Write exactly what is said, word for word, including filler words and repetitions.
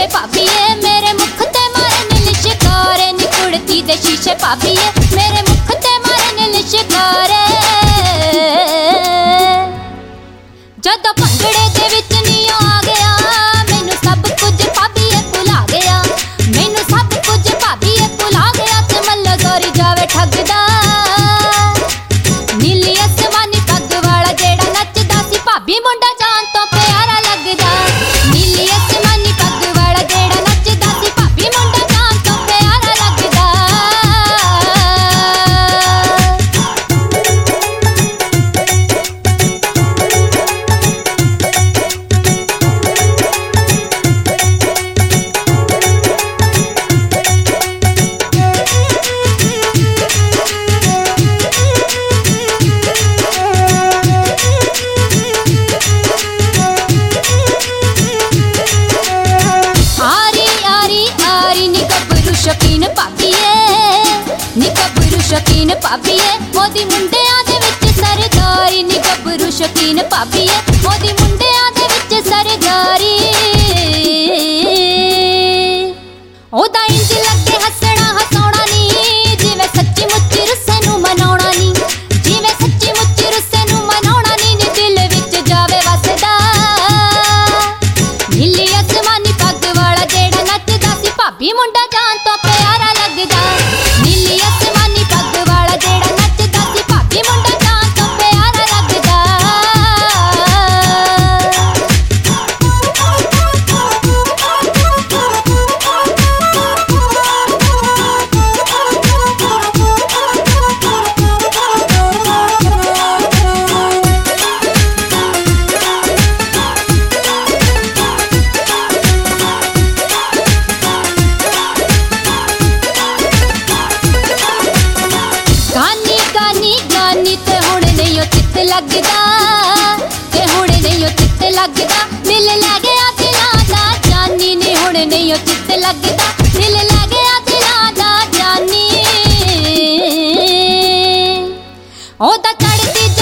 शीशे भाभीए मेरे मुख ते मारन लिशकारे नी कुड़ती दे शीशे भाभीए मेरे मुख ते मारन लिशकारे जदों भंगड़े दे विच नीओ आ गया मैनू सब कुछ भाभीए भुला गया मैनू सब कुछ भाभीए भुला गया ते मल्लो दौरी जावे ठगदा नीली आसमानी पग वाला जेड़ा नचदा सी भाभी मुंडा जान तो प्यारा लगदा नीली आसमानी पग वाला जेड़ा नचदा सी भाभी मुंडा जान तो प्यारा लगदा शौकीन भाभीए नी गब्बरू शौकीन भाभीए ओदी मुंडियां दे विच सरदारी नी गब्बरू शौकीन भाभीए ओदी मुंडियां दे विच सरदारी ओदा इंज लगे हसना हसाउणा नी जिवें सच्ची मुच्ची रुस्से नू मनाउणा नी जिवें सच्ची मुच्ची रुस्से नू मनाउणा नी नी दिल विच जावे वसदा नीली आसमानी पग वाला जेड़ा नचदा सी भाभी मुंडा जान तो प्यारा लगदा नीली आसमानी पग वाला जेड़ा नचदा सी भाभी मुंडा जान तो प्यारा लगदा गानी गानी गानी ते हुण नहीं ओ चित लगदा ते हुण नहीं ओ चित लगदा दिल लै गया दिलां दा जानी नी हुण नहीं ओ चित लगदा दिल लै गया दिलां दा जानी ओदा चढ़दी